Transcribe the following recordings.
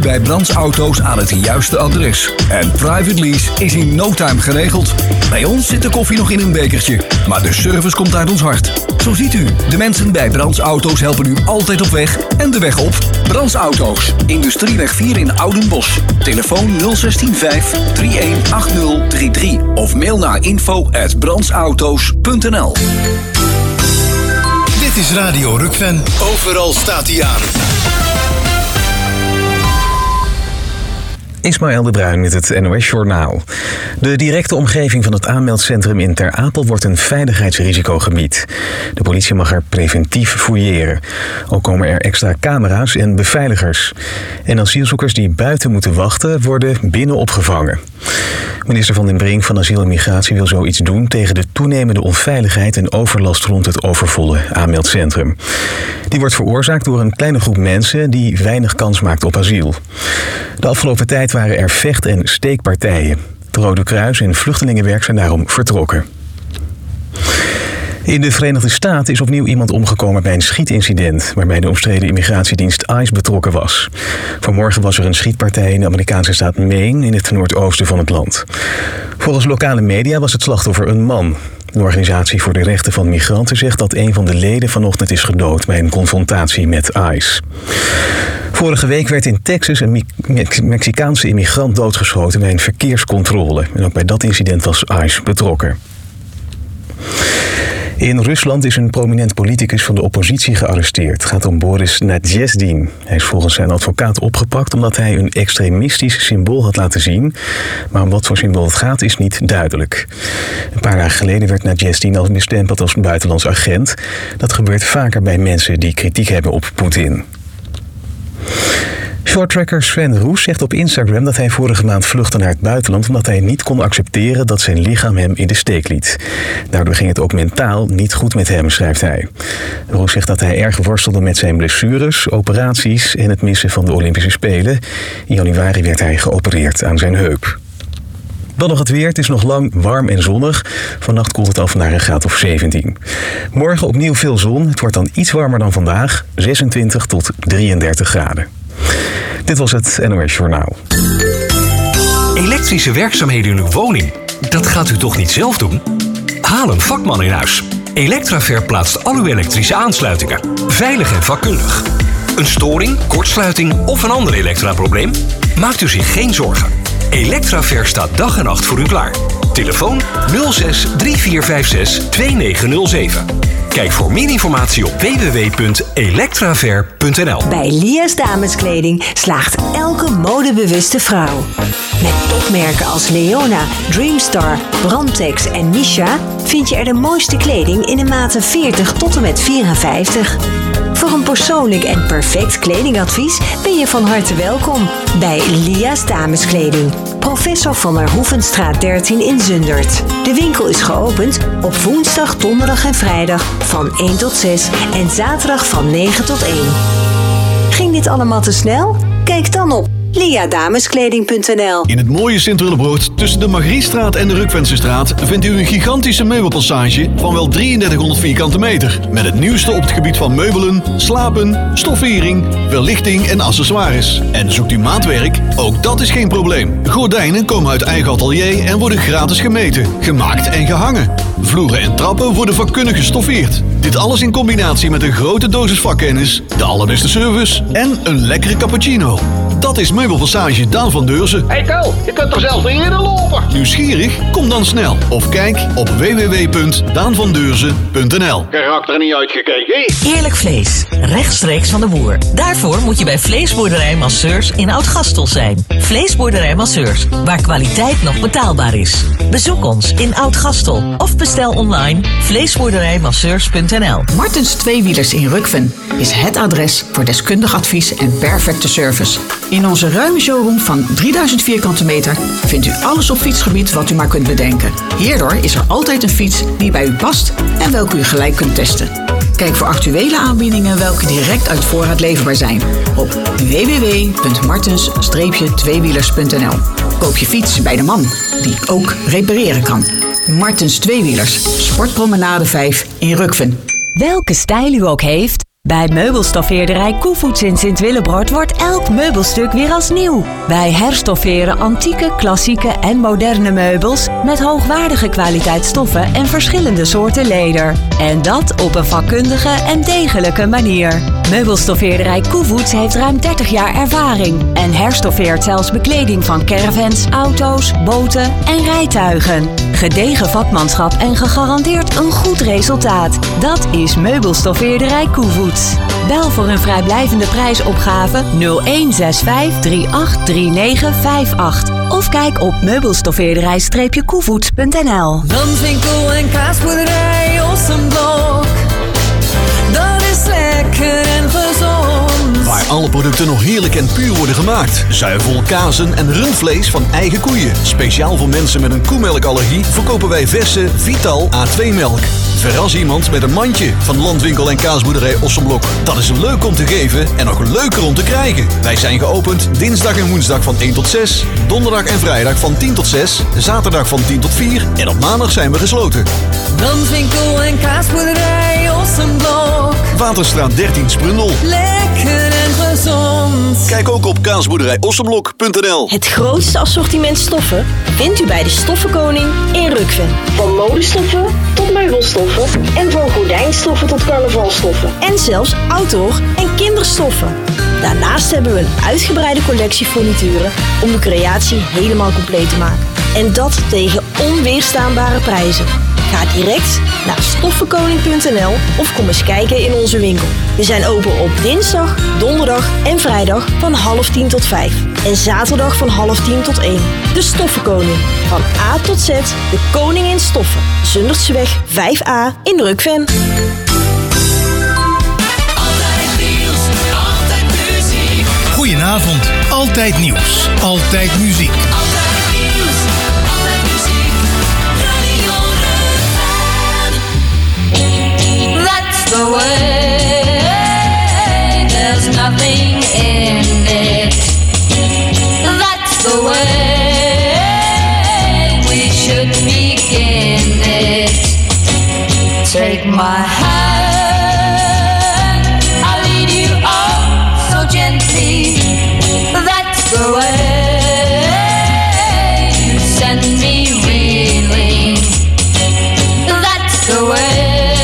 bij Brands Auto's aan het juiste adres. En private lease is in no time geregeld. Bij ons zit de koffie nog in een bekertje, maar de service komt uit ons hart. Zo ziet u, de mensen bij Brands Auto's helpen u altijd op weg en de weg op. Brands Auto's, Industrieweg 4 in Oudenbosch. Telefoon 016 318033 of mail naar info@brandsauto's.nl. Dit is Radio Rukven. Overal staat hij aan. Ismaël de Bruin met het NOS-journaal. De directe omgeving van het aanmeldcentrum in Ter Apel wordt een veiligheidsrisicogebied. De politie mag er preventief fouilleren. Ook komen er extra camera's en beveiligers. En asielzoekers die buiten moeten wachten, worden binnen opgevangen. Minister Van den Brink van Asiel en Migratie wil zoiets doen tegen de toenemende onveiligheid en overlast rond het overvolle aanmeldcentrum. Die wordt veroorzaakt door een kleine groep mensen die weinig kans maakt op asiel. De afgelopen tijd waren er vecht- en steekpartijen. Het Rode Kruis en Vluchtelingenwerk zijn daarom vertrokken. In de Verenigde Staten is opnieuw iemand omgekomen bij een schietincident, waarbij de omstreden immigratiedienst ICE betrokken was. Vanmorgen was er een schietpartij in de Amerikaanse staat Maine in het noordoosten van het land. Volgens lokale media was het slachtoffer een man. De Organisatie voor de Rechten van Migranten zegt dat een van de leden vanochtend is gedood bij een confrontatie met ICE. Vorige week werd in Texas een Mexicaanse immigrant doodgeschoten bij een verkeerscontrole. En ook bij dat incident was ICE betrokken. In Rusland is een prominent politicus van de oppositie gearresteerd. Het gaat om Boris Nadjezdin. Hij is volgens zijn advocaat opgepakt omdat hij een extremistisch symbool had laten zien. Maar om wat voor symbool het gaat is niet duidelijk. Een paar dagen geleden werd Nadjezdin al bestempeld als buitenlands agent. Dat gebeurt vaker bij mensen die kritiek hebben op Poetin. Shorttracker Sven Roes zegt op Instagram dat hij vorige maand vluchtte naar het buitenland omdat hij niet kon accepteren dat zijn lichaam hem in de steek liet. Daardoor ging het ook mentaal niet goed met hem, schrijft hij. Roes zegt dat hij erg worstelde met zijn blessures, operaties en het missen van de Olympische Spelen. In januari werd hij geopereerd aan zijn heup. Dan nog het weer. Het is nog lang warm en zonnig. Vannacht koelt het af naar een graad of 17. Morgen opnieuw veel zon. Het wordt dan iets warmer dan vandaag. 26 tot 33 graden. Dit was het NOS Journaal. Elektrische werkzaamheden in uw woning. Dat gaat u toch niet zelf doen? Haal een vakman in huis. Electraver plaatst al uw elektrische aansluitingen. Veilig en vakkundig. Een storing, kortsluiting of een ander elektraprobleem? Maakt u zich geen zorgen. Electraver staat dag en nacht voor u klaar. Telefoon 06 3456 2907. Kijk voor meer informatie op www.electraver.nl. Bij Lia's Dameskleding slaagt elke modebewuste vrouw. Met topmerken als Leona, Dreamstar, Brandtex en Misha vind je er de mooiste kleding in de maten 40 tot en met 54. Voor een persoonlijk en perfect kledingadvies ben je van harte welkom bij Lia's Dameskleding. Professor van der Hoevenstraat 13 in Zundert. De winkel is geopend op woensdag, donderdag en vrijdag van 1 tot 6 en zaterdag van 9 tot 1. Ging dit allemaal te snel? Kijk dan op liadameskleding.nl. In het mooie Sint-Willebroord tussen de Margriestraat en de Rukvensestraat vindt u een gigantische meubelpassage van wel 3300 vierkante meter. Met het nieuwste op het gebied van meubelen, slapen, stoffering, verlichting en accessoires. En zoekt u maatwerk? Ook dat is geen probleem. Gordijnen komen uit eigen atelier en worden gratis gemeten, gemaakt en gehangen. Vloeren en trappen worden vakkundig gestoffeerd. Dit alles in combinatie met een grote dosis vakkennis, de allerbeste service en een lekkere cappuccino. Dat is Meubelpassage Daan van Deurzen. Hey Ko, je kunt toch zelfs niet eerder lopen? Nieuwsgierig? Kom dan snel. Of kijk op www.daanvandeurzen.nl. Karakter er niet uitgekeken. Eerlijk vlees, rechtstreeks van de boer. Daarvoor moet je bij Vleesboerderij Masseurs in Oud-Gastel zijn. Vleesboerderij Masseurs, waar kwaliteit nog betaalbaar is. Bezoek ons in Oud-Gastel of bestel online vleesboerderijmasseurs.nl. Martens Tweewielers in Rukven is het adres voor deskundig advies en perfecte service. In onze ruime showroom van 3000 vierkante meter vindt u alles op fietsgebied wat u maar kunt bedenken. Hierdoor is er altijd een fiets die bij u past en welke u gelijk kunt testen. Kijk voor actuele aanbiedingen welke direct uit voorraad leverbaar zijn op www.martens-tweewielers.nl. Koop je fiets bij de man die ook repareren kan. Martens Tweewielers, Sportpromenade 5 in Rukven. Welke stijl u ook heeft, Bij meubelstoffeerderij Koevoets in Sint-Willebrord wordt elk meubelstuk weer als nieuw. Wij herstofferen antieke, klassieke en moderne meubels met hoogwaardige kwaliteitsstoffen en verschillende soorten leder. En dat op een vakkundige en degelijke manier. Meubelstoffeerderij Koevoets heeft ruim 30 jaar ervaring en herstoffeert zelfs bekleding van caravans, auto's, boten en rijtuigen. Gedegen vakmanschap en gegarandeerd een goed resultaat. Dat is Meubelstoffeerderij Koevoets. Bel voor een vrijblijvende prijsopgave 0165 383958 of kijk op meubelstoffeerderij-koevoets.nl. Landwinkel en kaasboerderij Ossenblok. Dat is lekker en gezond. Waar alle producten nog heerlijk en puur worden gemaakt. Zuivel, kazen en rundvlees van eigen koeien. Speciaal voor mensen met een koemelkallergie verkopen wij verse Vital A2-melk. Verras iemand met een mandje van Landwinkel en kaasboerderij Ossenblok. Dat is leuk om te geven en nog leuker om te krijgen. Wij zijn geopend dinsdag en woensdag van 1 tot 6. Donderdag en vrijdag van 10 tot 6. Zaterdag van 10 tot 4. En op maandag zijn we gesloten. Landwinkel en kaasboerderij Ossenblok. Waterstraat 13 Sprundel. Lekker en gezond. Kijk ook op kaasboerderijossenblok.nl. Het grootste assortiment stoffen vindt u bij de Stoffenkoning in Rukven. Van modestoffen tot meubelstoffen en van gordijnstoffen tot carnavalstoffen. En zelfs outdoor en kinderstoffen. Daarnaast hebben we een uitgebreide collectie furnituren om de creatie helemaal compleet te maken. En dat tegen onweerstaanbare prijzen. Ga direct naar stoffenkoning.nl of kom eens kijken in onze winkel. We zijn open op dinsdag, donderdag en vrijdag van 9:30 tot 5. En zaterdag van 9:30 tot 1. De Stoffenkoning. Van A tot Z, de koning in stoffen. Zundertseweg 5A in Rukven. Goedenavond, altijd nieuws, altijd muziek. The way, there's nothing in it. That's the way we should begin it. Take my hand, I'll lead you on so gently. That's the way you send me reeling. That's the way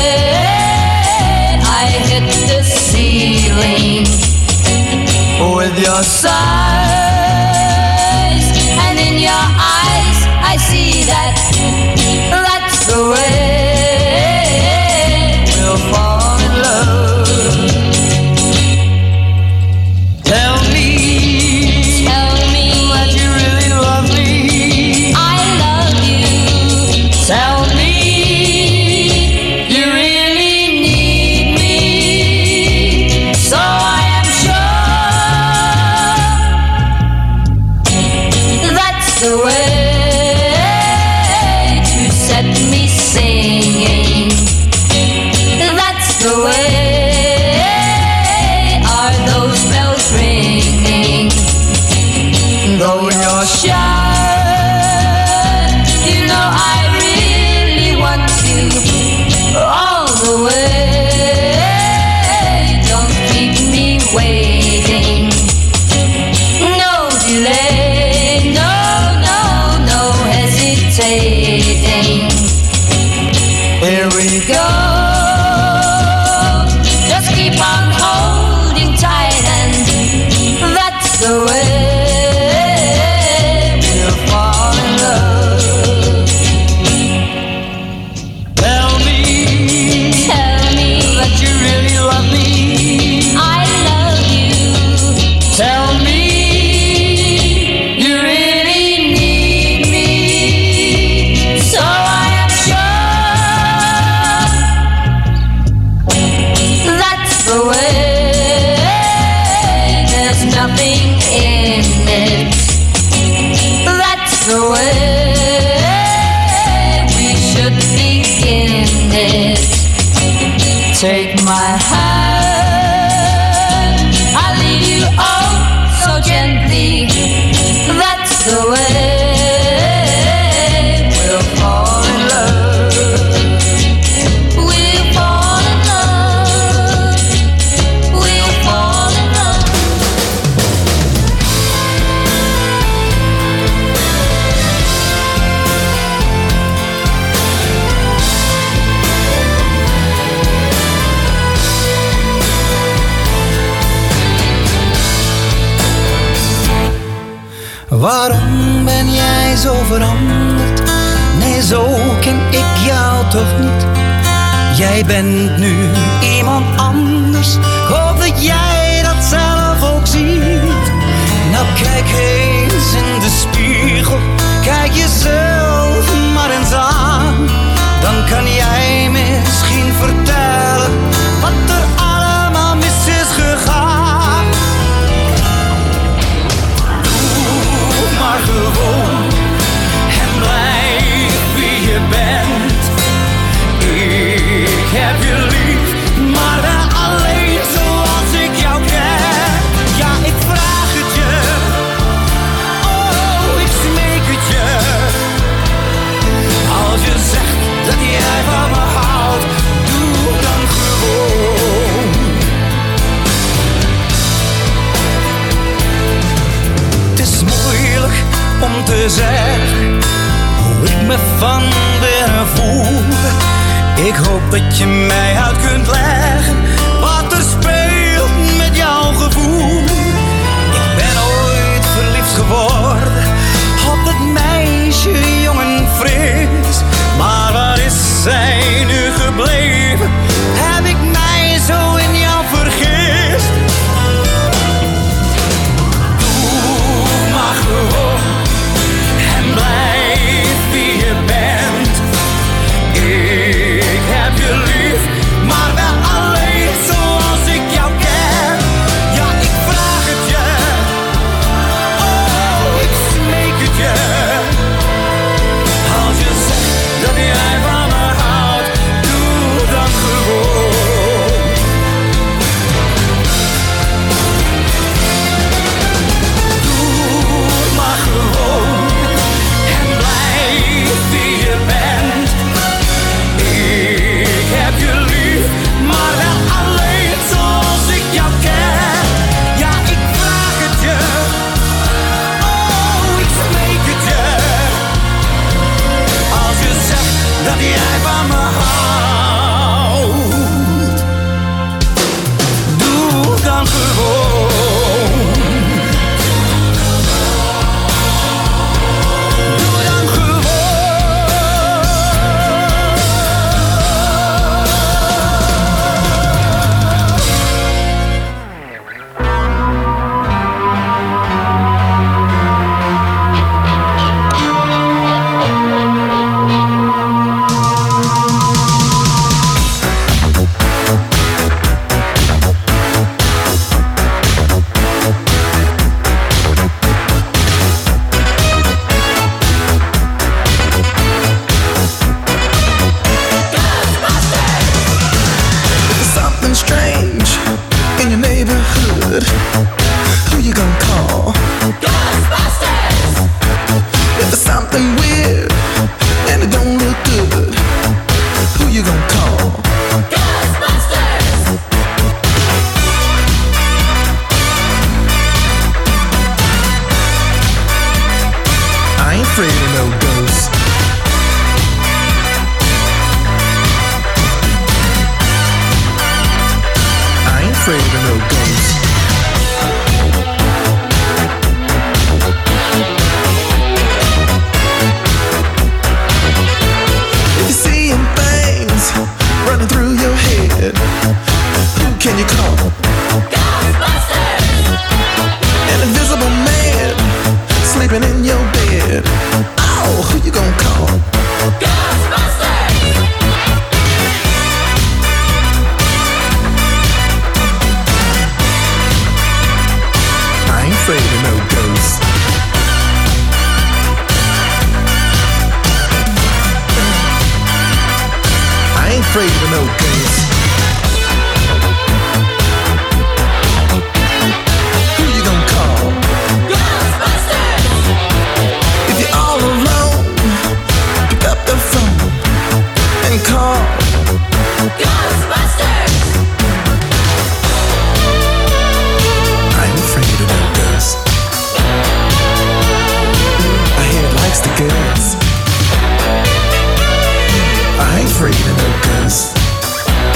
the ceiling with your sighs, and in your eyes I see that that's the way we'll fall in love. Tell me that you really love me. I love you. Tell me you really need me. So I am sure that's the way to set me singing. That's the way are those bells ringing. Though you're shy, you know I really want you all the way. Don't keep me waiting. No delay, no, no, no hesitating. Here we go. Just keep on holding tight, and that's the way we'll fall in love. Tell me that you really love me. I love you. Tell me you really need me. So I am sure Waarom ben jij zo veranderd? Nee, zo ken ik jou toch niet. Jij bent nu iemand anders. Ik hoop dat jij dat zelf ook ziet. Nou, kijk eens in de spiegel. Kijk jezelf maar eens aan. Dan kan jij misschien vertellen wat er allemaal mis is gegaan. Doe maar gewoon en blijf wie je bent. Ik heb je lief, maar wel alleen zoals ik jou ken. Ja, ik vraag het je, oh, ik smeek het je. Als je zegt dat jij van me houdt, doe dan gewoon. Het is moeilijk om te zeggen hoe ik me van binnen voel. Ik hoop dat je mij uit kunt leggen wat er speelt met jouw gevoel. Ik ben ooit verliefd geworden op dat meisje, jong en fris. Maar waar is zij nu gebleven? Heb ik mij zo in jou vergist? Doe maar gewoon en blijf wie je bent. Ik heb je lief, maar wel alleen zoals ik jou ken. Ja, ik vraag het je, oh, ik smeek het je. Als je zegt dat jij van me houdt, doe dan gewoon. Doe maar gewoon en blijf wie je bent. Ik heb je lief, maar wel alleen zoals ik jou ken. Ja, ik vraag het je, oh, ik smeek het je. Als je zegt dat jij van me houdt, doe dan gewoon. Doe dan gewoon. Something strange in your neighborhood. Who you gonna call? Ghostbusters! If there's something weird and it don't look good, who you gonna call? Ghostbusters! I ain't afraid of no ghosts. Afraid of no ghosts. If you're seeing things running through your head, who can you call? Ghostbusters! An invisible man sleeping in your bed. Oh, who you gonna call? Ghostbusters! Afraid of no ghosts. I ain't afraid of no ghosts. Who you gonna call? Ghostbusters! If you're all alone, pick up the phone and call Ghostbusters! I ain't afraid of no ghosts. I hear it likes the girls. I ain't afraid of no ghosts.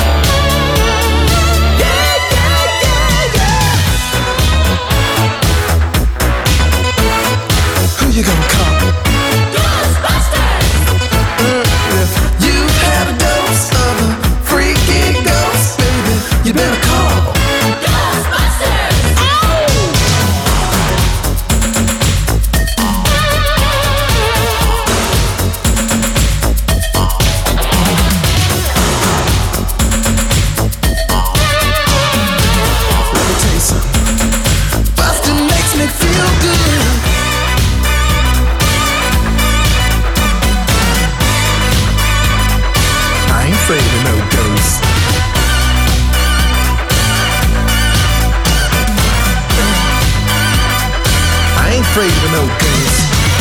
afraid of no case.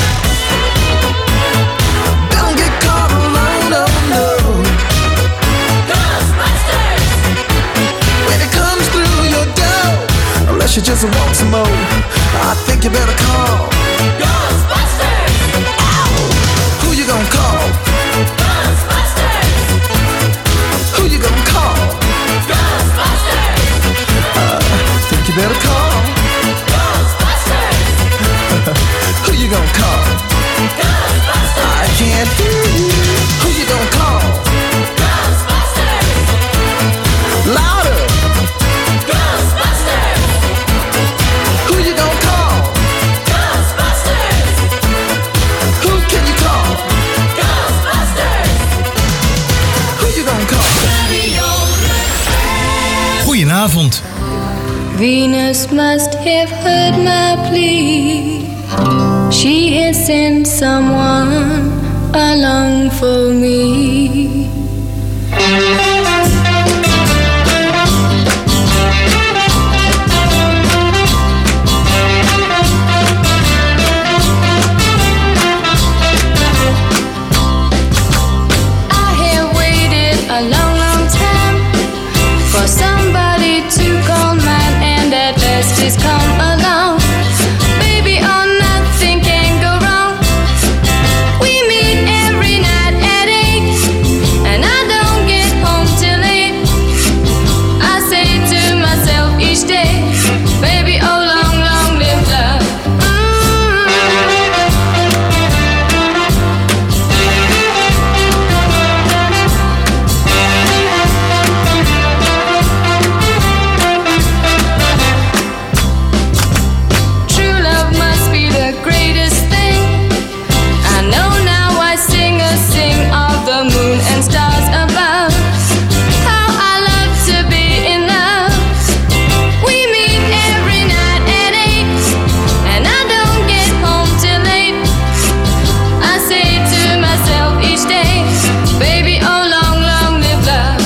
Don't get caught alone, oh no. Ghostbusters! When it comes through your door, unless you just want some more, I think you better call Ghostbusters! Ow! Who you gonna call? Ghostbusters! Who you gonna call? Ghostbusters! Think you better call Ghostbusters! Who you gonna call? Ghostbusters! I can't hear you. Who you gonna call? Ghostbusters! Louder! Ghostbusters! Who you gonna call? Ghostbusters! Who can you call? Ghostbusters! Who you gonna call? Goedenavond. Venus must have heard my plea. She has sent someone along for me. I have waited a long, long time for somebody to call mine, and at last he's come along. Baby, oh, nothing can go wrong. We meet every night at 8, and I don't get home till 8. I say to myself each day, baby, oh, long, long live love. True love must be the greatest thing. I know now I sing a sing of the moon and stars above. How I love to be in love. We meet every night at 8, and I don't get home till 8. I say to myself each day, baby, oh, long, long live love.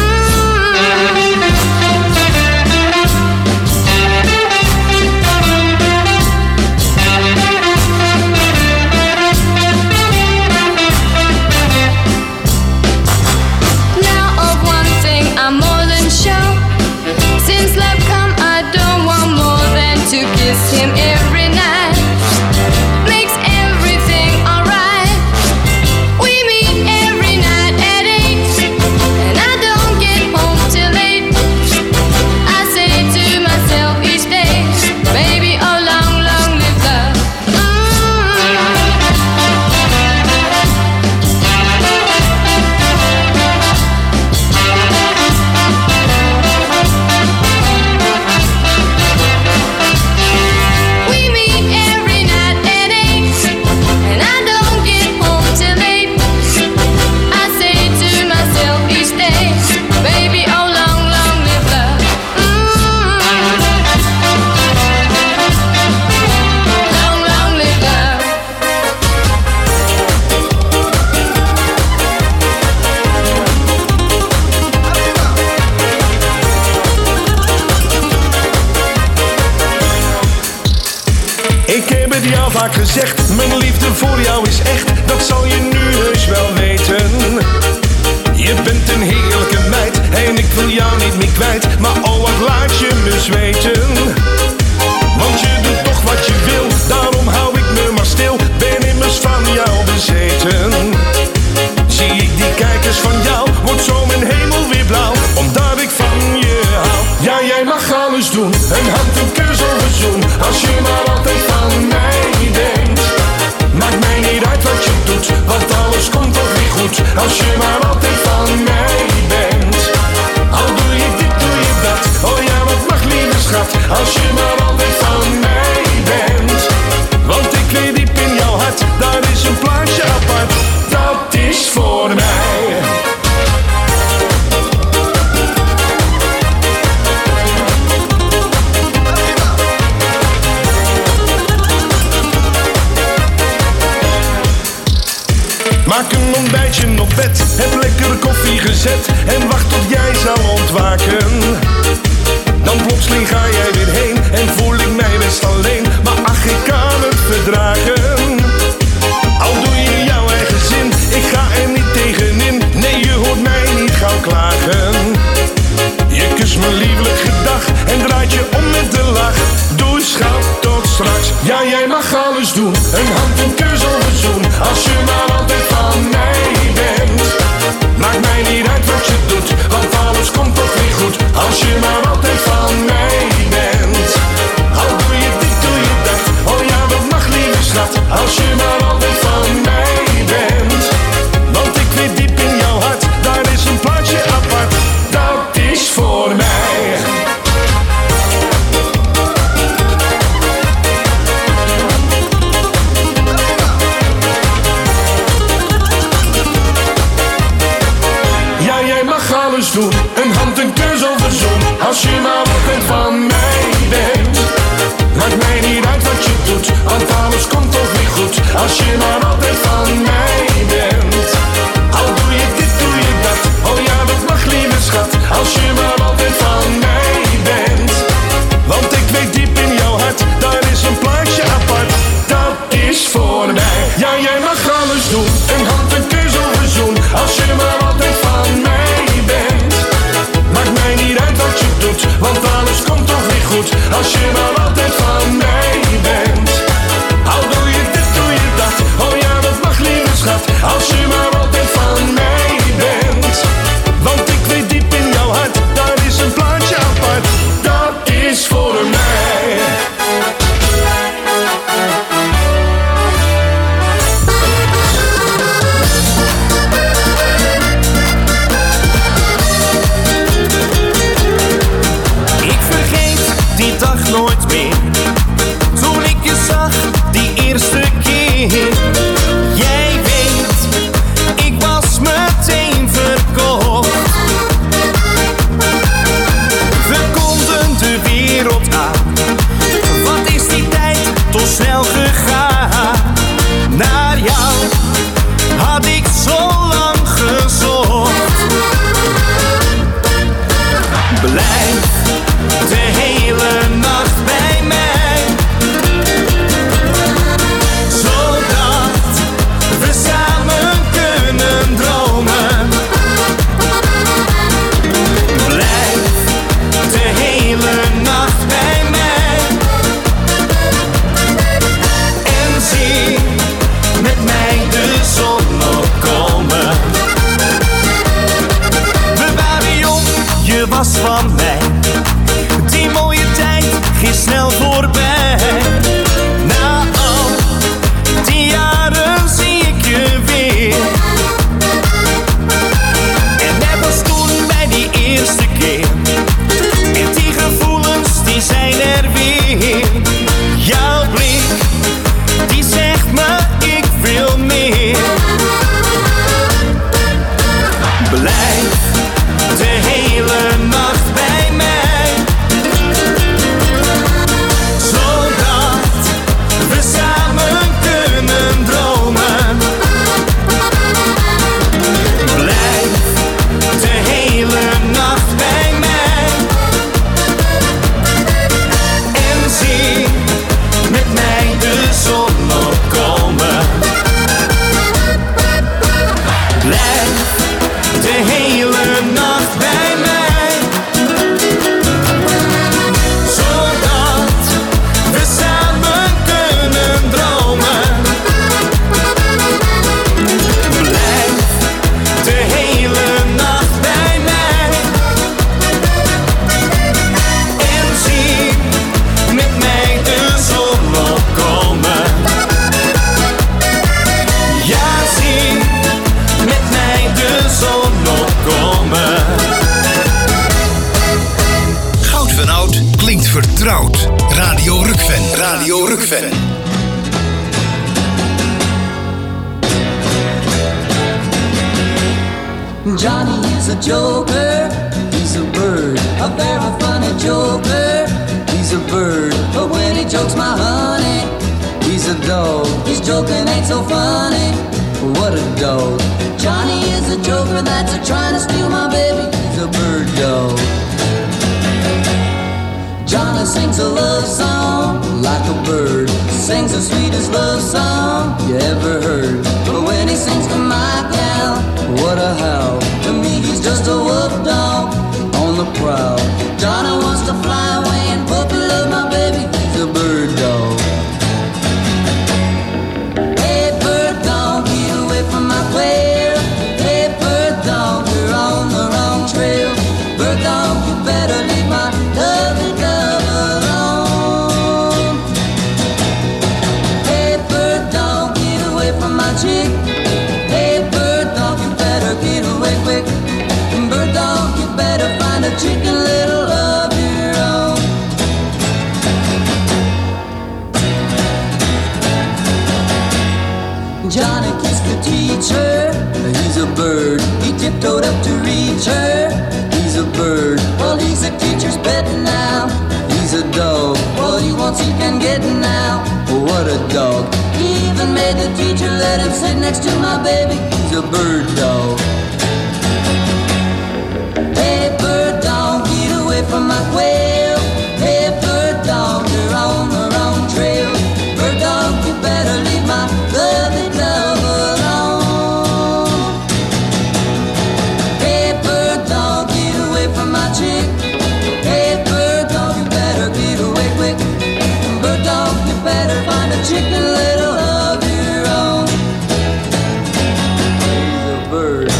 Now of one thing I'm more than sure. Since love come, I don't want more than to kiss him every night. Makes everything alright. We meet every night at 8, and I don't get home till 8. I say to myself each day, baby, oh, long, long live love. We meet every night at 8, and I don't get home till 8. I say to myself each day, baby, oh, long, long live love. Long, long live love. Ik heb het jou vaak gezegd, mijn liefde voor jou is echt. Dat zal je nu heus wel weten. Je bent een heerlijke meid en ik wil jou niet meer kwijt. Maar oh, wat laat je me zweten. Want je doet toch wat je wil, daarom hou ik me maar stil. Ben immers van jou bezeten. Zie ik die kijkers van jou, wordt zo mijn hemel weer blauw. Omdat ik van je hou. Ja, jij mag alles doen, een hand, een kus of een zoen. Als je maar altijd van mij denkt. Maakt mij niet uit wat je doet, want alles komt toch weer goed. Als je maar altijd van mij bent. Al doe je dit, doe je dat. Oh ja, wat mag lieve schat. Als je maar altijd van mij bent. Want ik weet diep in jouw hart, daar is een plaatsje apart. Dat is voor mij. Maak een ontbijtje op bed, heb lekker koffie gezet en wacht tot jij zal ontwaken. Dan plotseling ga jij weer heen en voel ik mij best alleen. Maar ach, ik kan het Ja, jij mag alles doen, een hand, een kus of een zoen, als je maar altijd van mij bent. Maakt mij niet uit wat je doet, want alles komt toch weer goed, als je maar altijd van mij bent. Al doe je dit, doe je dat, oh ja, dat mag lieve schat, als je maar altijd van mij bent. Want ik weet diep in jouw hart, daar is een plaatsje apart, dat is voor mij. Doen. Een hand, een kus of een zoen, als je maar altijd van mij bent. Maakt mij niet uit wat je doet, want alles komt toch weer goed, als je maar altijd van mij bent. Al doe je dit, doe je dat, oh ja, dat mag lieve schat, als je maar altijd van mij bent. Want ik weet diep in jouw hart, daar is een plaatsje apart, dat is voor mij. Ja, jij mag alles doen, een hand, een kus of een zoen, als je maar altijd van mij bent. Maakt mij niet uit wat je doet, want alles komt toch weer goed, als je maar altijd van mij bent. Al doe je dit, doe je dat, oh ja, dat mag lieve schat, als je maar altijd van mij bent. Want ik weet diep in jouw hart, daar is een plaatsje apart, dat is voor mij. Nooit meer, toen ik je zag die eerste keer. Jij weet, ik was meteen verkocht. We konden de wereld aan. Wat is die tijd toch snel gegaan? Naar jou had ik zo lang gezocht. Blijf de hele nacht bij mij, zodat we samen kunnen dromen. Blijf de hele nacht bij mij en zie met mij de zon opkomen. We waren jong, je was van mij. Die mooie tijd ging snel voorbij. Na al die jaren zie ik je weer. En net als toen bij die eerste keer. En die gevoelens die zijn er weer. Jouw blik die zegt me ik wil meer. Blijf de hele nacht bij mij. Vertrouwd. Radio Rukven. Radio Rukven. Johnny is a joker, he's a bird, a very funny joker. He's a bird, but when he jokes my honey, he's a dog. His joking ain't so funny, what a dog. Johnny is a joker that's a trying to steal my baby. He's a bird dog. Johnny sings a love song like a bird, sings the sweetest love song you ever heard. But when he sings to my gal, what a howl. To me he's just a wolf dog on the prowl. Johnny wants to fly away and puppy love my baby. He's a bird dog. chick. Hey, bird dog, you better get away quick. Bird dog, you better find a chicken little of your own. Johnny kissed the teacher. He's a bird. He tiptoed up to reach her. He's a bird. Well, he's a teacher's pet now. He's a dog. All he wants he can get now. Oh, what a dog. He even made the teacher let him sit next to my baby. He's a bird dog. Hey, bird dog, get away from my quail. Hey, bird dog, you're on the wrong trail. Bird dog, you better leave my lovely dove alone. Hey, bird dog, get away from my chick. Hey, bird dog, you better get away quick. Bird dog, you better find a chicken little of your own. He's a bird.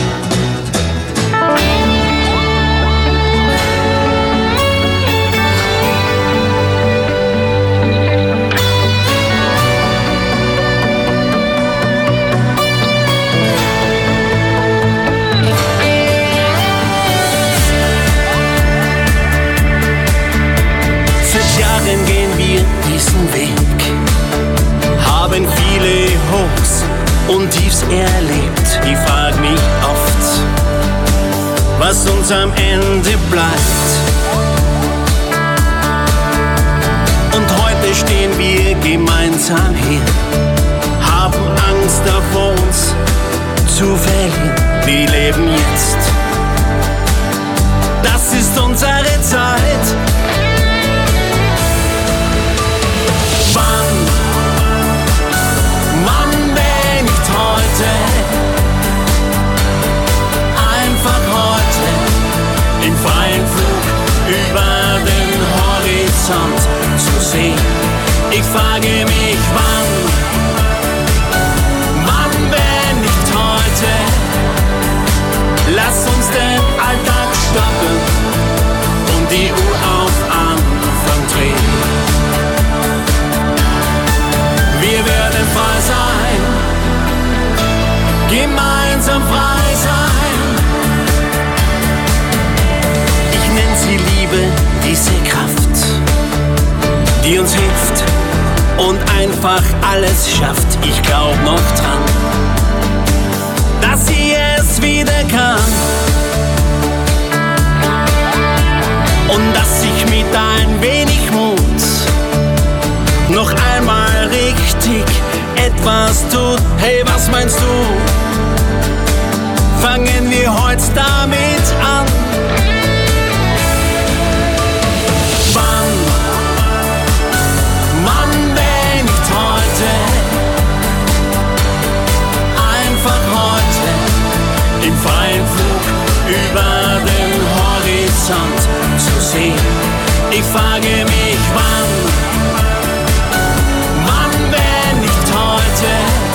Gehen wir diesen Weg, haben viele Hochs und Tiefs erlebt. Ich frag mich oft, was uns am Ende bleibt. Und heute stehen wir gemeinsam hier, haben Angst davor uns zu verlieren. Wir leben jetzt, das ist unsere Zeit. Wann, wenn nicht heute, einfach heute, im freien Flug über den Horizont zu sehen. Ich frage mich, wann, wenn nicht heute, lass uns den Alltag stoppen und die Uhr auf Anfang drehen. Wir werden frei sein, gemeinsam frei sein. Ich nenne sie Liebe, diese Kraft, die uns hilft und einfach alles schafft. Ich glaub noch dran, dass sie es wieder kann. Und dass ich mit ein wenig Mut noch einmal richtig etwas tut. Hey, was meinst du? Fangen wir heute damit an. Wann, wenn nicht heute, einfach heute, im freien Flug über den Horizont zu sehen. Ich frage mich, wann, wenn nicht heute,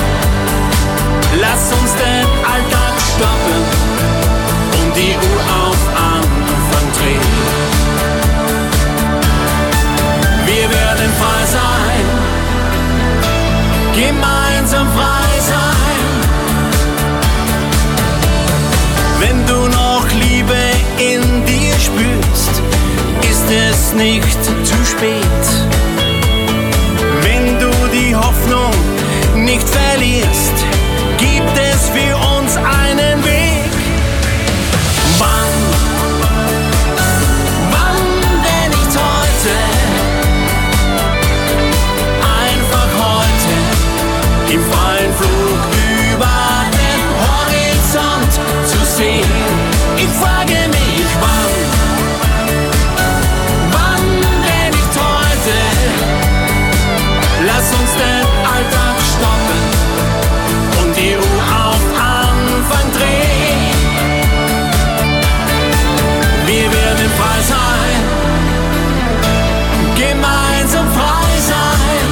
lass uns den Alltag stoppen und die Uhr auf Anfang drehen. Wir werden frei sein, gemeinsam frei sein. Wenn du noch Liebe in dir spürst, ist es nicht zu spät. Wenn du die Hoffnung nicht verlierst, gibt es für uns einen Weg. Wann, wenn nicht heute, einfach heute, im freien Flug über den Horizont zu sehen. Ich frage mich, wann, wenn nicht heute, lass uns den Alltag stoppen und die Uhr auf Anfang drehen. Wir werden frei sein, gemeinsam frei sein.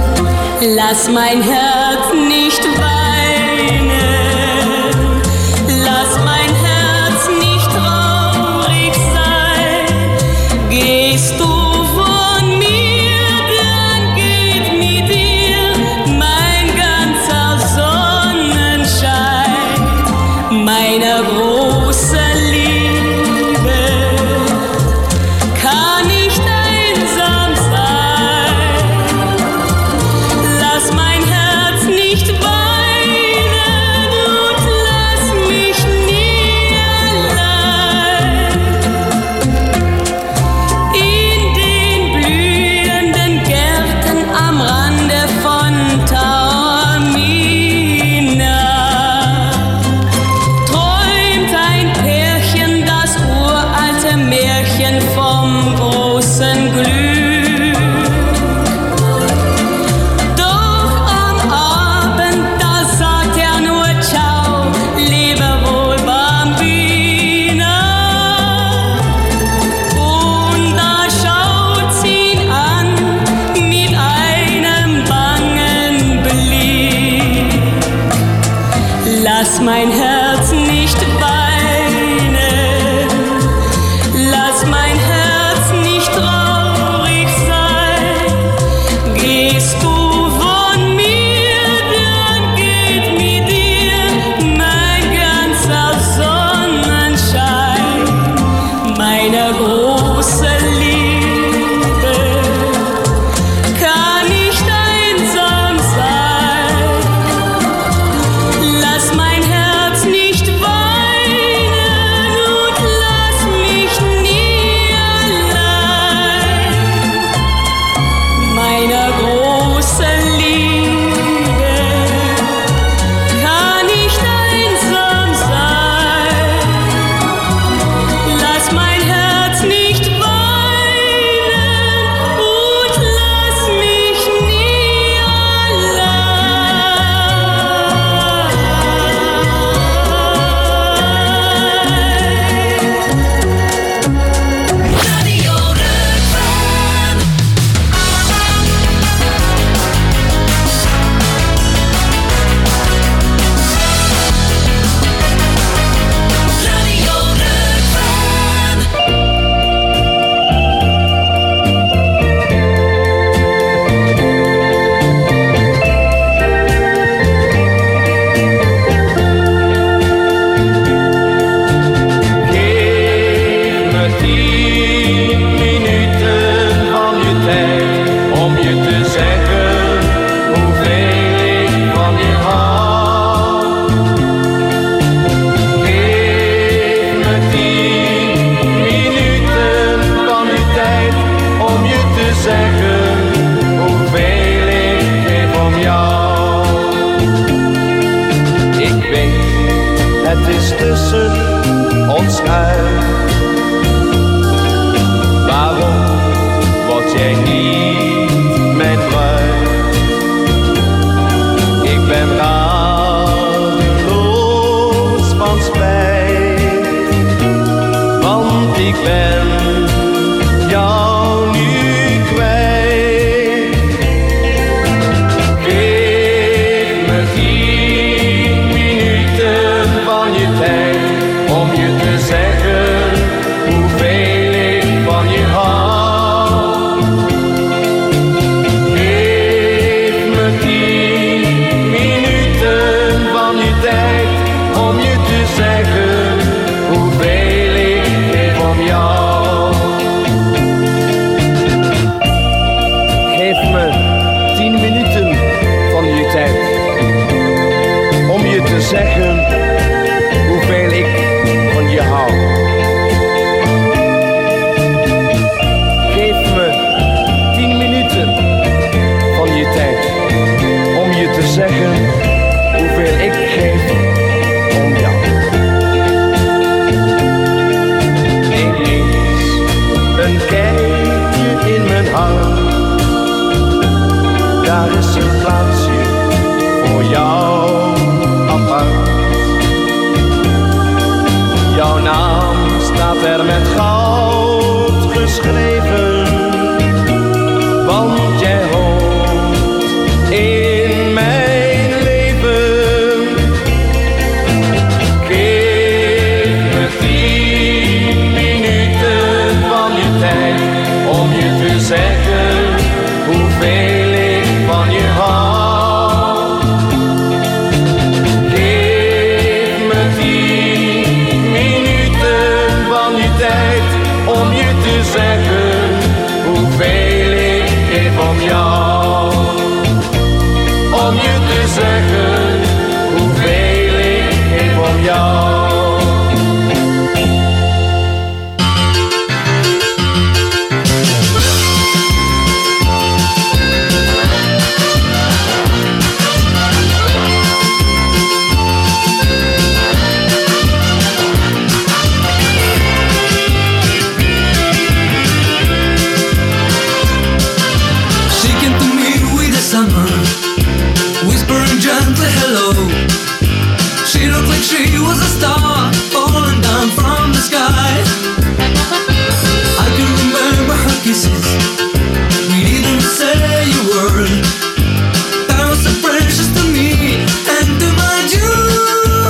Lass mein Herz nicht weinen, Lass mein Herz nicht weinen, lass mein Herz nicht traurig sein. Gehst du von mir, dann geht mit dir mein ganzer Sonnenschein, meine große Liebe kann nicht einsam sein. Lass mein Herz nicht weinen und lass mich nie allein. Meine große Liebe kann nicht einsam sein. Lass mein Herz nicht weinen und lass mich nie Het is tussen ons uit. Waarom word jij niet mijn bruid? Ik ben radeloos van spijt, want ik ben jou nu kwijt. Geef me 10 minuten van je tijd om je te zeggen hoeveel ik van je hou. Geef me 10 minuten van je tijd om je te zeggen hoeveel ik geef om jou. Geef me 10 minuten van je tijd om je te zeggen hoeveel ik van je hou. Geef me 10 minuten van je tijd om je te zeggen hoeveel ik geef om jou. Ineens een kijkje in mijn hart. Daar is een plaatsje voor jou apart. Jouw naam staat er met goud geschreven, want jij hoort in mijn leven. Geef me 10 minuten van je tijd om je te zeggen hoeveel ik van je hou. Geef me 10 minuten van je tijd om je te zeggen hoeveel ik geef om jou. Om je te zeggen hoeveel ik geef om jou. She came to me with the summer, whispering gently hello. She looked like she was a star falling down from the sky. I can remember her kisses, we didn't say a word. That was so precious to me and to my June.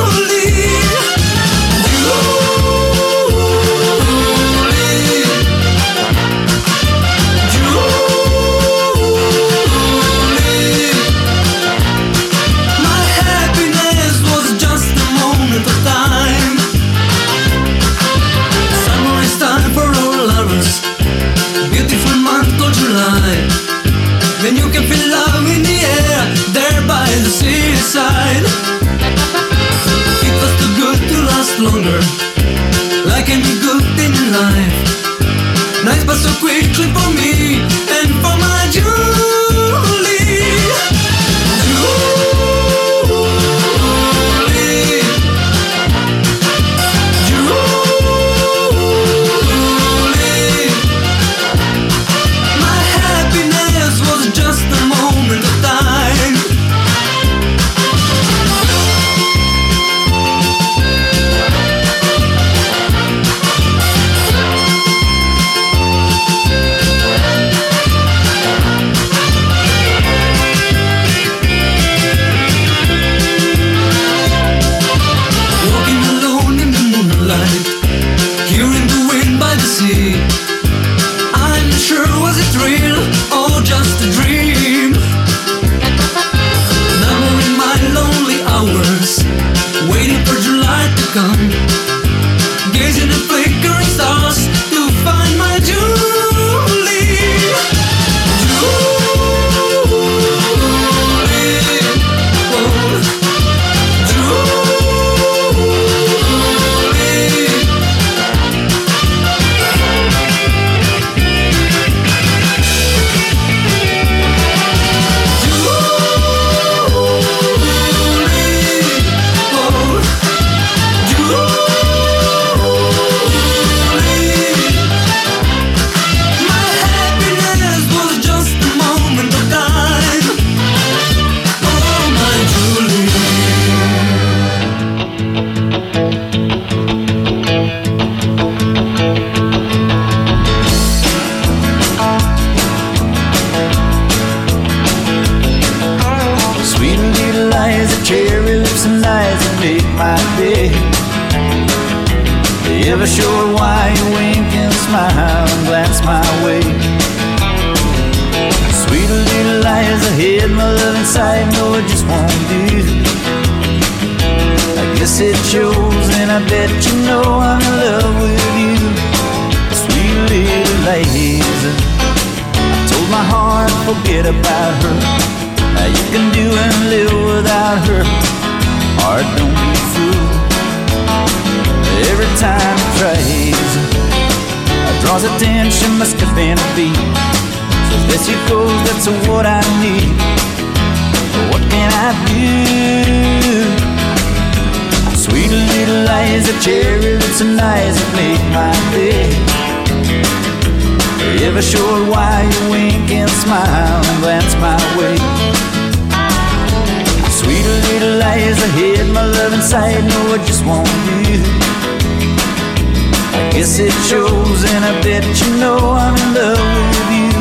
over, like any good thing in life. Nights pass so quickly for me and for my Julie. My happiness was just a moment of time. Walking alone in the moonlight, hearing the wind by the sea. I'm not sure, was it real or just a dream? Numbering my lonely hours, waiting for July to come, gazing at flickering stars to find my Julie. Sweet little eyes, a cherry lips and eyes that make my day. They ever show why you wink and smile and glance my way. Sweet little eyes, I hid my love inside, no it just won't do. I guess it shows and I bet you know I'm in love with you. Sweet little eyes, I told my heart forget about her. Now you can do and live without her. Heart, don't be a fool. Every time it tries, it draws attention, must have been a beat. So there she goes, that's what I need. What can I do? Sweet little eyes, a cherry lips and eyes that make my day. Ever sure why you wink and smile and glance my way? Sweet little eyes, I hid my love inside, no it just won't do. I guess it shows and I bet you know I'm in love with you.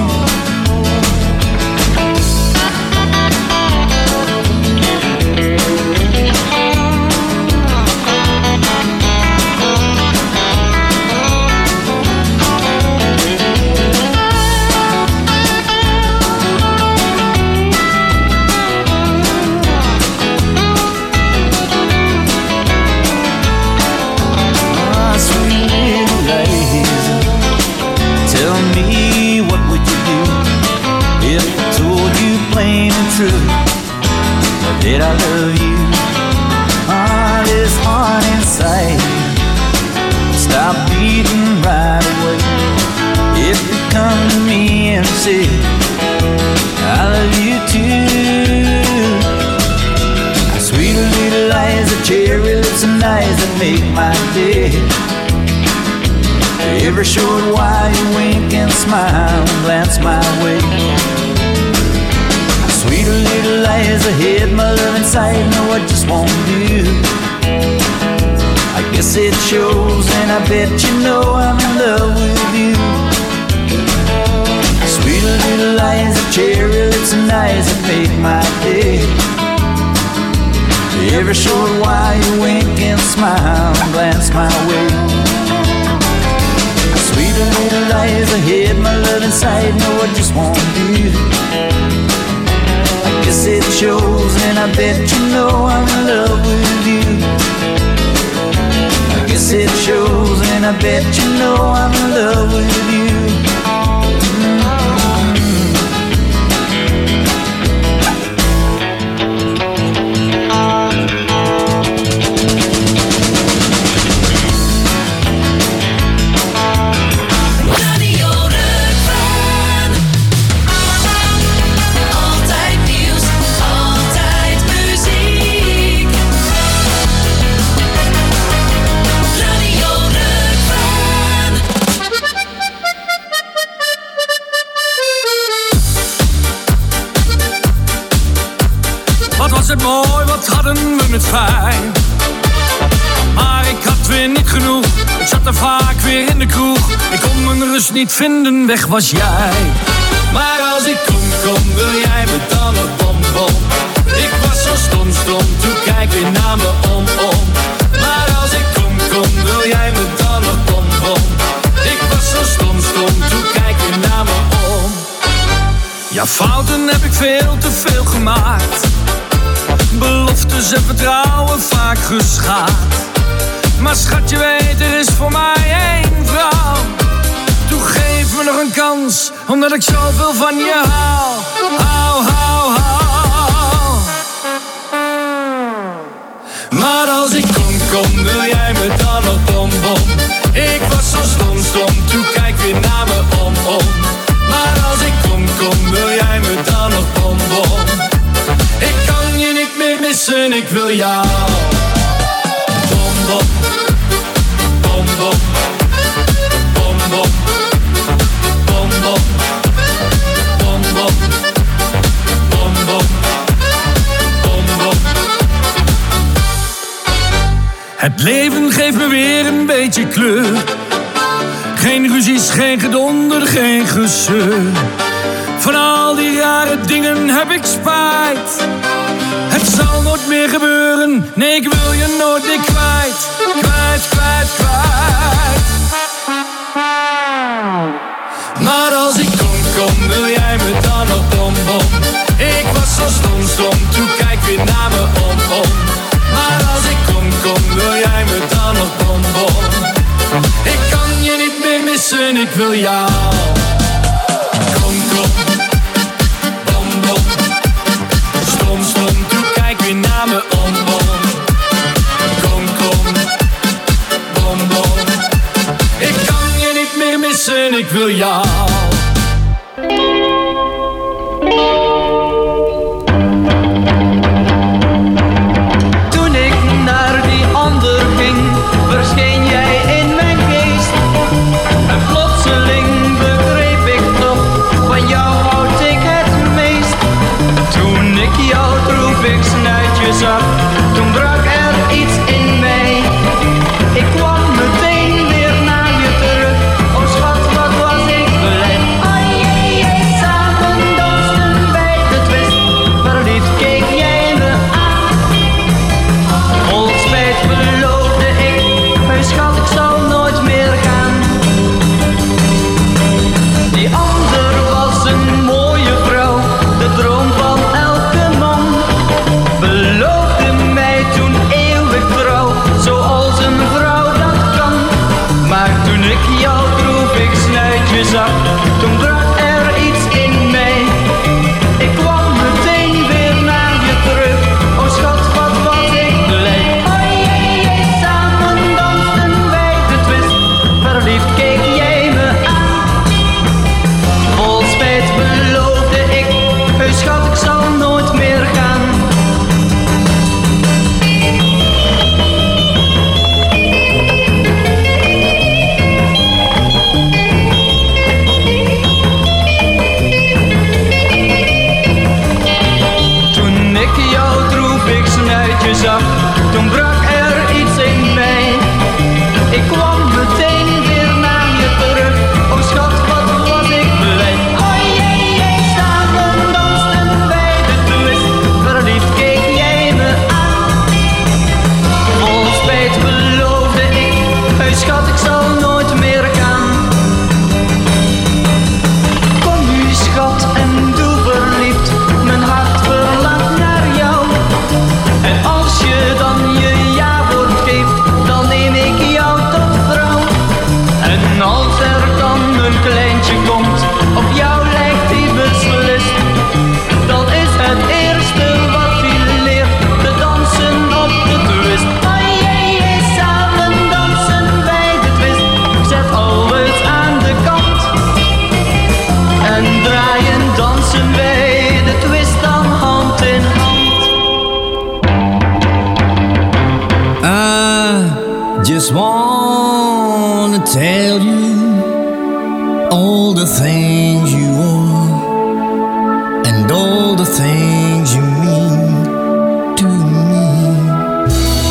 Tell me, what would you do if I told you plain and true that I love you? This heart inside stop beating right away if you come to me and say I love you too. Sweet little eyes, a cherry lips and eyes that make my day. Ever showed why you wink and smile and glance my way? Sweet little eyes, I hid my love inside, no I just won't do. I guess it shows and I bet you know I'm in love with you. Sweet little eyes, a cherry lips and eyes that make my day. Ever showed why you wink and smile and glance my way? Sweet little eyes, I hid my love inside, no I just won't do. I guess it shows and I bet you know I'm in love with you. I guess it shows and I bet you know I'm in love with you. wijn. Maar ik had weer niet genoeg, ik zat er vaak weer in de kroeg. Ik kon mijn rust niet vinden, weg was jij. Maar als ik kom, wil jij me dan een bonbon. Ik was zo stom, toen kijk weer naar me om. Maar als ik kom, wil jij me dan een bonbon. Ik was zo stom, toen kijk weer naar me om. Ja, fouten heb ik veel te veel gemaakt. Beloftes en vertrouwen vaak geschaad. Maar schat, je weet, er is voor mij één vrouw. Toe geef me nog een kans, omdat ik zoveel van je hou. Hou. Maar als ik kom, wil jij me dan een bonbon. Ik was zo stom, toe kijk weer naar me om. Maar als ik kom, wil jij me dan een bonbon. Ik kan je niet meer missen, ik wil jou. Bonbon, bonbon, bonbon, bonbon, bonbon, bonbon, bonbon. Het leven geeft me weer een beetje kleur. Geen ruzies, geen gedonder, geen gezeur. Van al die rare dingen heb ik spijt. Het zal nooit meer gebeuren, nee, ik wil je nooit meer kwijt. Kwijt. Maar als ik kom, wil jij me dan een bonbon. Ik was zo stom, toen kijk weer naar me om. Maar als ik kom, wil jij me dan een bonbon. Ik kan je niet meer missen, ik wil jou. Kom, bonbon. Stom, toen kijk weer naar me om. Kom, bonbon. Ik kan je niet meer missen, ik wil jou. Toen ik naar die ander ging, verscheen jij in mijn geest. En plotseling begreep ik toch, van jou houd ik het meest. Toen ik jou droevig snuitje zag, toen brak er iets in mij. Ik kwam meteen weer naar je terug, oh schat, wat was ik blij. Oh jee, samen dansten bij de twist, verliefd keek jij me aan. Vol spijt beloofde ik, mijn schat, ik zal nooit meer gaan. Die ander was een mooie vrouw, de droom van elke man. Beloofde mij toen eeuwig trouw, zoals een vrouw dat kan. Maar toen ik jou droevig snuitje zag, toen brak er iets in mij. Ik kwam meteen weer naar je terug, oh schat, wat was ik blij. Oh jee, samen dansten wij de twist, verliefd keek jij me aan. Vol spijt beloofde ik, schat, ik zal nooit meer gaan. Toen ik jou droevig snuitje zag, toen brak er iets in mij. Ik kwam meteen weer naar je terug, oh schat, wat was ik blij. Oh jee, samen dansten wij de twist, verliefd keek jij me aan. Vol spijt beloofde ik, schat, ik zal nooit meer gaan. Kom nu schat en doe verliefd, mijn hart verlangt naar jou. En als je dan je ja-woord geeft, dan neem ik jou tot vrouw. En als er dan een kleintje komt, op jou lijkt hij beslist, dan is het eerste wat hij leert, te dansen op de twist. Oh jee, samen dansen wij de twist, zet alles aan de kant. En draaien dansen wij de twist dan hand in hand. I just wanna tell you all the things you are and all the things you mean to me.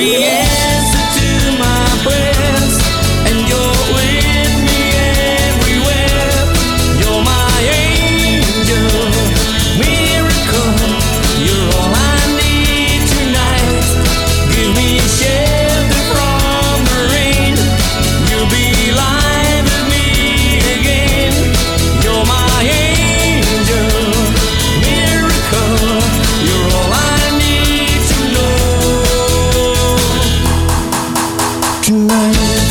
the answer to my prayers, and you're with me everywhere. You're my angel, miracle. You're all I need tonight. Give me shelter from the rain. You'll be alive with me again. You're my angel, miracle. You're all I need to know tonight.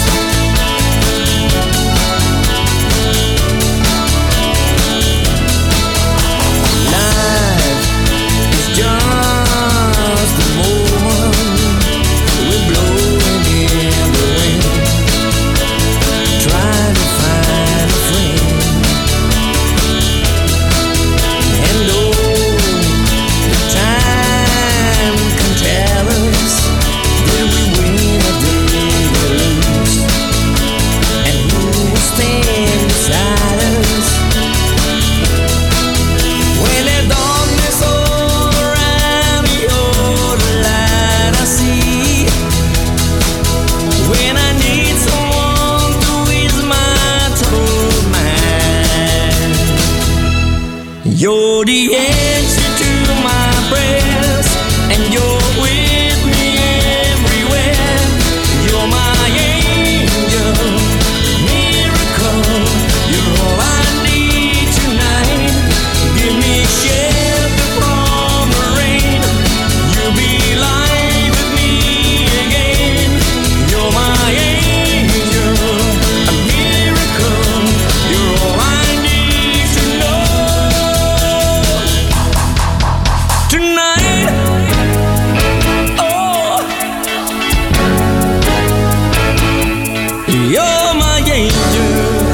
Life is just a moment. We're blowing in the wind, trying to find a friend. And the time can tell us, did we win or did we lose? And who will stand beside us when there's darkness all around me? You're the light I see. When I need someone to ease my troubled mind, you're the answer to my prayers, and you're with me everywhere. You're my angel, miracle. You're all I need tonight. Give me shelter from the rain. You'll be alive with me again. You're my angel, a miracle. You're all I need to know tonight. Oh, you're my angel.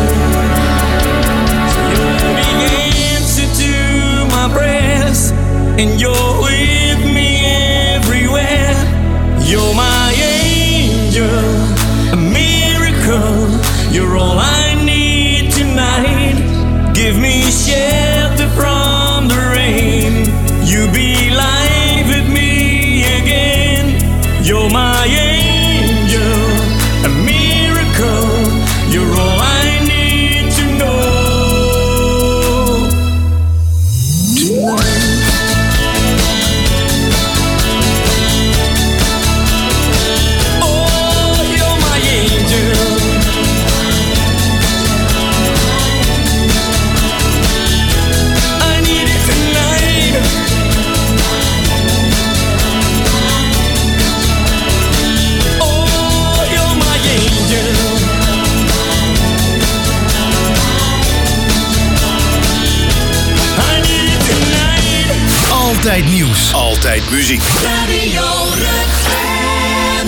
You're the answer to my prayers, and you're with me everywhere. You're my angel, a miracle. You're all I need tonight. Give me shelter from the rain. You be live with me again. You're my angel, a miracle. You're all I need to know tonight. Oh, you're my angel. I need it tonight. Oh, you're my angel. I need it tonight. Altijd nieuws. Altijd muziek. Radio Rukven.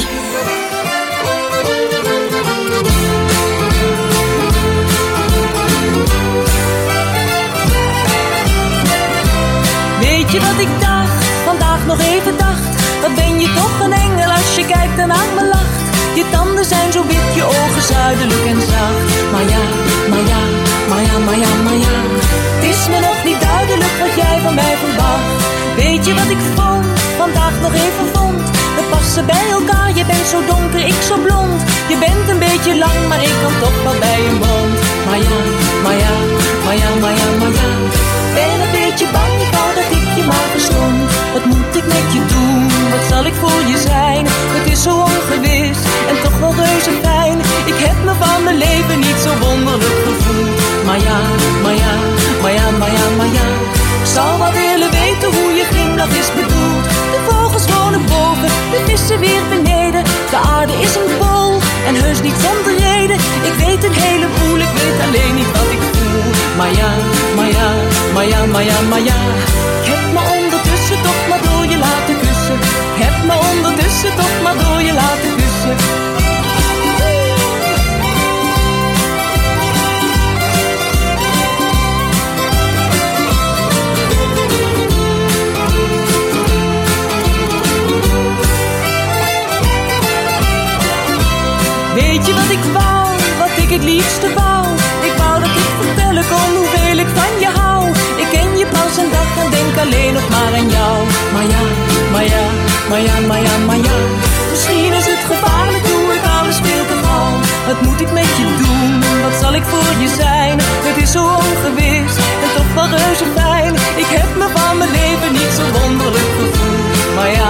Weet je wat ik dacht, vandaag nog even dacht? Wat ben je toch een engel als je kijkt en aan me lacht. Je tanden zijn zo wit, je ogen zuidelijk en zacht. Maar ja, maar ja, maar ja, maar ja, maar ja. Het is me nog niet duidelijk wat jij van mij verwacht. Weet je wat ik vond, vandaag nog even vond? We passen bij elkaar, je bent zo donker, ik zo blond. Je bent een beetje lang, maar ik kan toch wel bij een bond. Maar ja, maar ja, maar ja, maar ja, maar ja. Ben een beetje bang, ik wou dat ik je maar verstond. Wat moet ik met je doen, wat zal ik voor je zijn? Het is zo ongewis en toch wel reuze fijn. Ik heb me van mijn leven niet zo wonderlijk gevoeld. Maar ja, maar ja, maar ja, maar ja, maar ja. Ik zou wel willen weten hoe je glimlach is bedoeld. De vogels wonen boven, de vissen weer beneden. De aarde is een bol en heus niet zonder reden. Ik weet een heleboel, ik weet alleen niet wat ik voel. Maar ja, maar ja, maar ja, maar ja, maar ja. Ik heb me ondertussen toch maar door je laten kussen. Ik heb me ondertussen toch maar door je laten kussen. Weet je wat ik wou, wat ik het liefste wou? Ik wou dat ik vertellen kon hoeveel ik van je hou. Ik ken je pas een dag en denk alleen nog maar aan jou. Maar ja, maar ja, maar ja. Misschien is het gevaarlijk, doe ik alles veel te gauw. Wat moet ik met je doen? Wat zal ik voor je zijn? Het is zo ongewis en toch wel reuze fijn. Ik heb me van mijn leven niet zo wonderlijk gevoeld. Maar ja.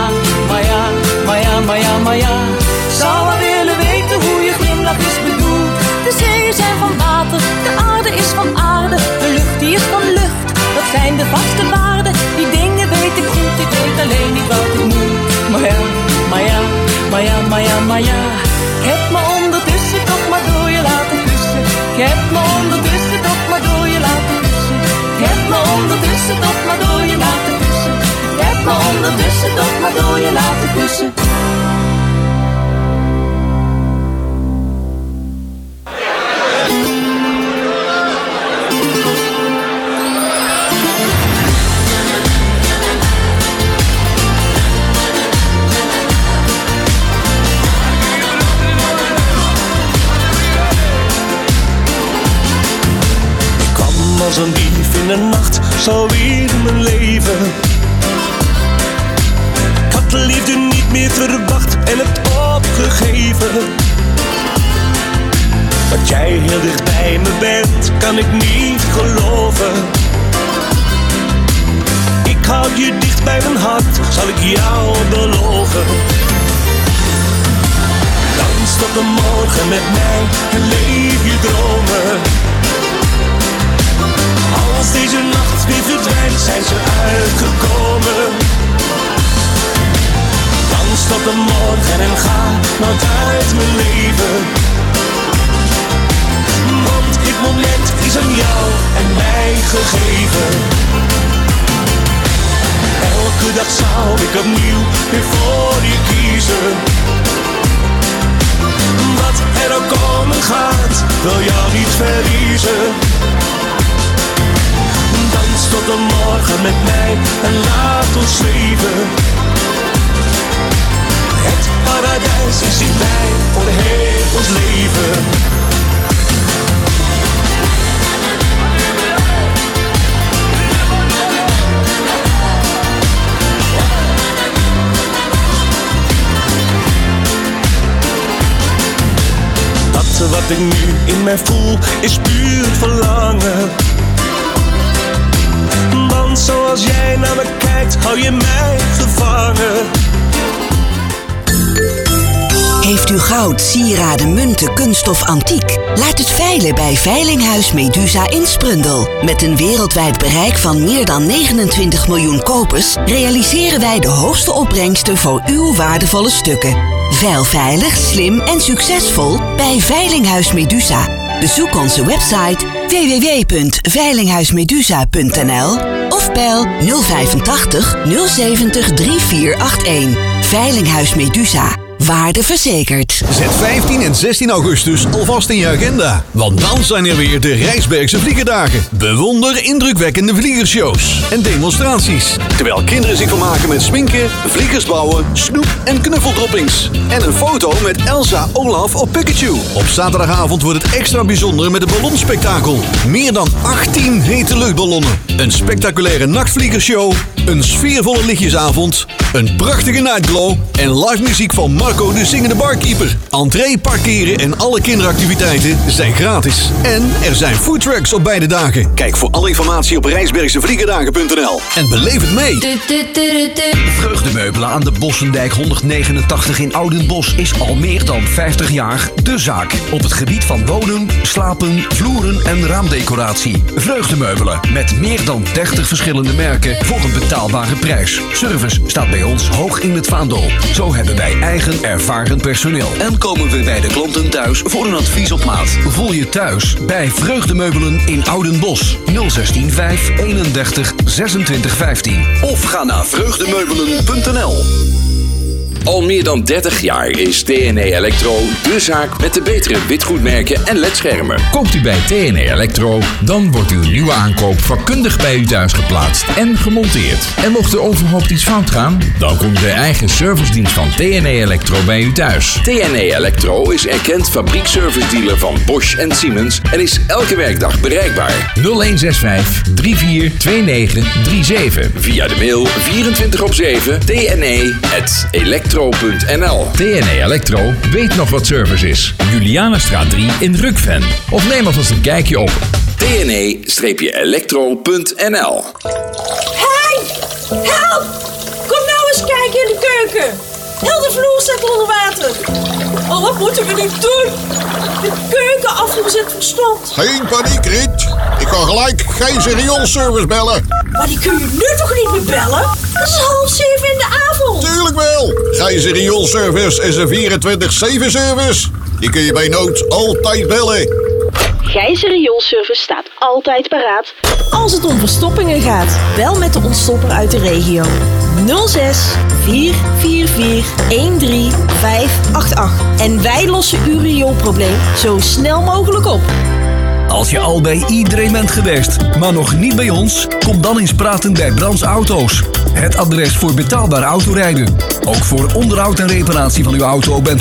Zou wel willen weten hoe je glimlach is bedoeld. De zeeën zijn van water, de aarde is van aarde. De lucht die is van lucht, dat zijn de vaste waarden. Die dingen weet ik goed, ik weet alleen niet wat ik moet. Maar ja. Ik heb me ondertussen toch maar door je laten kussen. Ik heb me ondertussen toch maar door je laten kussen. Ik heb me ondertussen toch maar door je laten kussen. Ik heb me ondertussen toch maar door je laten kussen. Als een dief in de nacht, zo weer mijn leven. Ik had de liefde niet meer verwacht en het opgegeven. Dat jij heel dicht bij me bent, kan ik niet geloven. Ik hou je dicht bij mijn hart, zal ik jou beloven. Dans tot de morgen met mij en leef je dromen. Als deze nacht weer verdwijnt, zijn ze uitgekomen. Dans tot de morgen en ga nooit uit mijn leven. Want dit moment is aan jou en mij gegeven. Elke dag zou ik opnieuw weer voor je kiezen. Wat er ook komen gaat, wil jou niet verliezen. Dans tot de morgen met mij en laat ons zweven. Het paradijs is dichtbij voor heel ons leven. Dat wat ik nu in mij voel is puur verlangen. Want zoals jij naar me kijkt, hou je mij gevangen. Heeft u goud, sieraden, munten, kunststof, antiek? Laat het veilen bij Veilinghuis Medusa in Sprundel. Met een wereldwijd bereik van meer dan 29 miljoen kopers realiseren wij de hoogste opbrengsten voor uw waardevolle stukken. Veil veilig, slim en succesvol bij Veilinghuis Medusa. Bezoek onze website www.veilinghuismedusa.nl of bel 085 070 3481. Veilinghuis Medusa. Waarde verzekerd. Zet 15 en 16 augustus alvast in je agenda. Want dan zijn er weer de Rijsbergse Vliegerdagen. Bewonder indrukwekkende vliegershows en demonstraties. Terwijl kinderen zich vermaken met sminken, vliegers bouwen, snoep en knuffeldroppings. En een foto met Elsa, Olaf of Pikachu. Op zaterdagavond wordt het extra bijzonder met een ballonspektakel. Meer dan 18 hete luchtballonnen. Een spectaculaire nachtvliegershow. Een sfeervolle lichtjesavond. Een prachtige nightglow. En live muziek van Marco de Zingende Barkeeper. Entree, parkeren en alle kinderactiviteiten zijn gratis. En er zijn foodtrucks op beide dagen. Kijk voor alle informatie op rijsbergsevliegerdagen.nl. En beleef het mee. Vreugdemeubelen aan de Bossendijk 189 in Oudenbosch is al meer dan 50 jaar de zaak. Op het gebied van wonen, slapen, vloeren en raamdecoratie. Vreugdemeubelen met meer dan 30 verschillende merken voor een betaalbare prijs. Service staat bij ons hoog in het vaandel. Zo hebben wij eigen ervaren personeel. En komen we bij de klanten thuis voor een advies op maat. Voel je thuis bij Vreugdemeubelen in Oudenbosch. 016 5 31 26 15. Of ga naar vreugdemeubelen.nl. Al meer dan 30 jaar is TNE Electro de zaak met de betere witgoedmerken en ledschermen. Koopt u bij TNE Electro, dan wordt uw nieuwe aankoop vakkundig bij u thuis geplaatst en gemonteerd. En mocht er onverhoopt iets fout gaan, dan komt de eigen servicedienst van TNE Electro bij u thuis. TNE Electro is erkend fabriekservice dealer van Bosch en Siemens en is elke werkdag bereikbaar. 0165 342937. Via de mail 24/7 tne@electro.nl. TNE Electro weet nog wat service is. Julianastraat 3 in Rukven. Of neem alvast een kijkje op tne-electro.nl. Hey! Help! Kom nou eens kijken in de keuken. Heel de vloer staat onder water. Oh, wat moeten we nu doen? De keukenafvoer zit verstopt. Geen paniek, Riet. Ik kan gelijk Gijzer rioolservice bellen. Maar die kun je nu toch niet meer bellen? Het is 6:30 in de avond. Tuurlijk wel. Gijzer rioolservice is een 24/7 service. Die kun je bij nood altijd bellen. Gijzer rioolservice staat altijd paraat als het om verstoppingen gaat. Bel met de ontstopper uit de regio. 06 444 13588. En wij lossen uw rioolprobleem zo snel mogelijk op. Als je al bij iedereen bent geweest, maar nog niet bij ons, kom dan eens praten bij Brands Auto's. Het adres voor betaalbaar autorijden. Ook voor onderhoud en reparatie van uw auto bent u